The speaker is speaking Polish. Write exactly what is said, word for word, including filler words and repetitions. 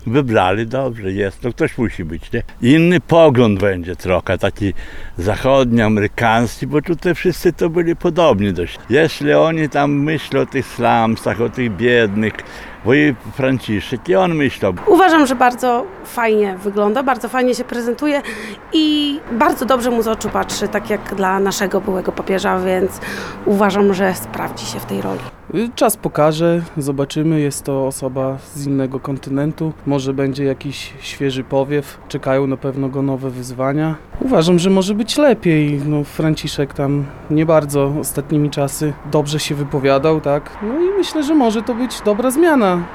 Wybrali dobrze, jest, no ktoś musi być, nie? Inny pogląd będzie trochę, taki zachodnioamerykański, bo tutaj wszyscy to byli podobni dość. Jeśli oni tam myślą o tych slumsach, o tych biednych, bo i Franciszek, i on myślał. Uważam, że bardzo fajnie wygląda, bardzo fajnie się prezentuje i bardzo dobrze mu z oczu patrzy, tak jak dla naszego byłego papieża, więc uważam, że sprawdzi się w tej roli. Czas pokaże, zobaczymy, jest to osoba z innego kontynentu, może będzie jakiś świeży powiew, czekają na pewno go nowe wyzwania. Uważam, że może być lepiej, no Franciszek tam nie bardzo ostatnimi czasy dobrze się wypowiadał, tak, no i myślę, że może to być dobra zmiana.